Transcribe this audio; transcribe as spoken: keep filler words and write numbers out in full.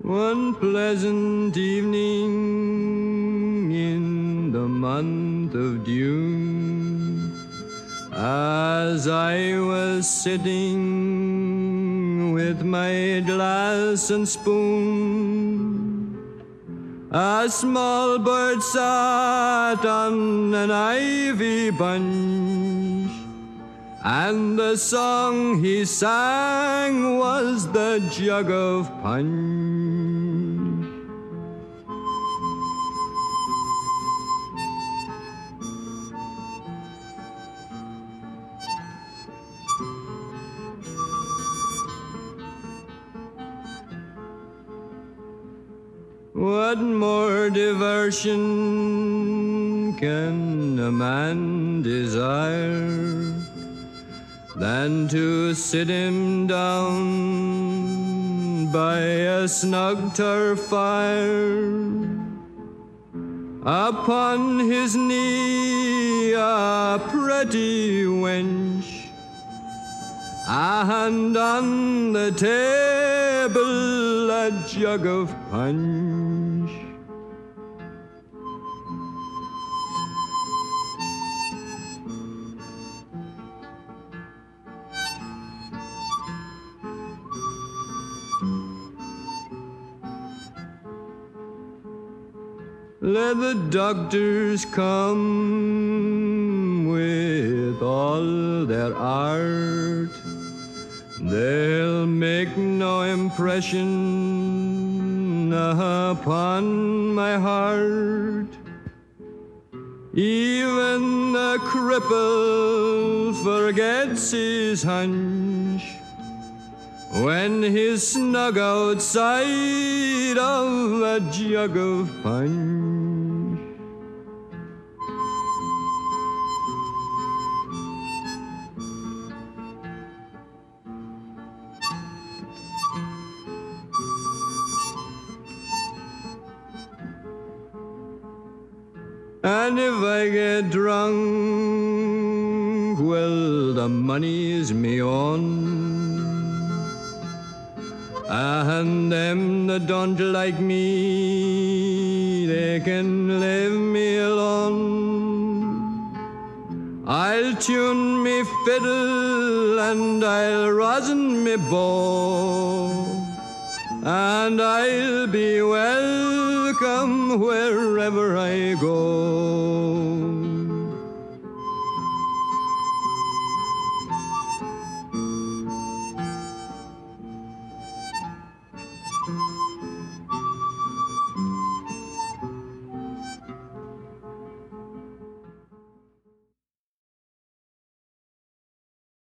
One pleasant evening in the month of June, as I was sitting with my glass and spoon, a small bird sat on an ivy bunch, and the song he sang was the jug of punch. What more diversion can a man desire than to sit him down by a snug turf fire, upon his knee a pretty wench, and on the table a jug of punch? Let the doctors come with all their art, they'll make no impression upon my heart. Even the cripple forgets his hunch when he's snug outside of a jug of punch. And if I get drunk, well, the money's me own. And them that don't like me, they can leave me alone. I'll tune me fiddle and I'll rosin me bow, and I'll be welcome wherever I go.